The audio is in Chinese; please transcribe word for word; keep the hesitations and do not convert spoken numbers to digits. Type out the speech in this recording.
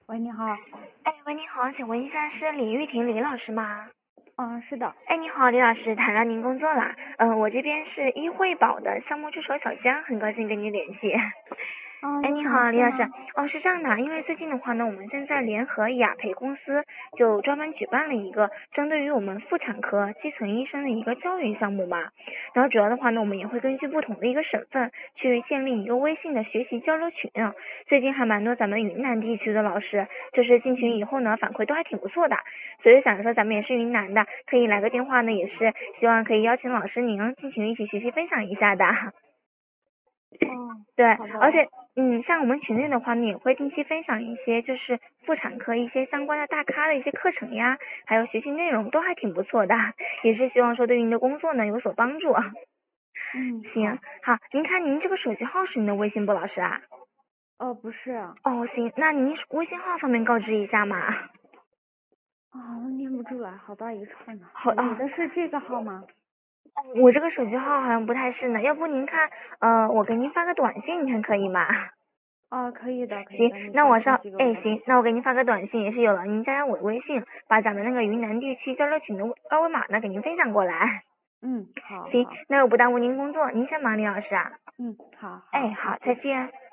喂，你好。 哎，喂，你好，请问一下是李玉婷李老师吗？ 嗯，是的。 哎，你好，李老师，谈到您工作啦。嗯、我这边是医惠保的项目助手小江，很高兴跟你联系。 啊， 哎， 有什么你好，李老师。 事吗？ 哦，是这样的，因为最近的话呢，我们现在联合雅培公司就专门举办了一个针对于我们妇产科基层医生的一个教育项目嘛。然后主要的话呢，我们也会根据不同的一个省份去建立一个微信的学习交流群啊。最近还蛮多咱们云南地区的老师，就是进群以后呢，反馈都还挺不错的。所以想着说咱们也是云南的，可以来个电话呢，也是希望可以邀请老师您进群一起学习分享一下的。 哦， 对， 好的。 而且，嗯，像我们群内的话呢，也会定期分享一些就是妇产科一些相关的大咖的一些课程呀，还有学习内容都还挺不错的，也是希望说对于您的工作呢有所帮助。 嗯， 行， 好。 好，您看您这个手机号是您的微信不，老师啊？ 哦，不是啊。 哦，行，那您微信号方便告知一下吗？ 啊，我念不出来，好大一串呢。 好啊。 你的是这个号吗？ 我这个手机号好像不太是呢，要不您看，呃，我给您发个短信，你看可以吗？ 啊，可以的，可以行， 的，你那我上， 发信息给我哎， 就行。 行，那我给您发个短信，也是有了，您加加我的微信，把咱们那个云南地区交流群的二维码呢给您分享过来。 嗯，好行， 好。 那我不耽误您工作，您先忙，李老师啊。 嗯，好好， 哎，好，再谢谢。 见。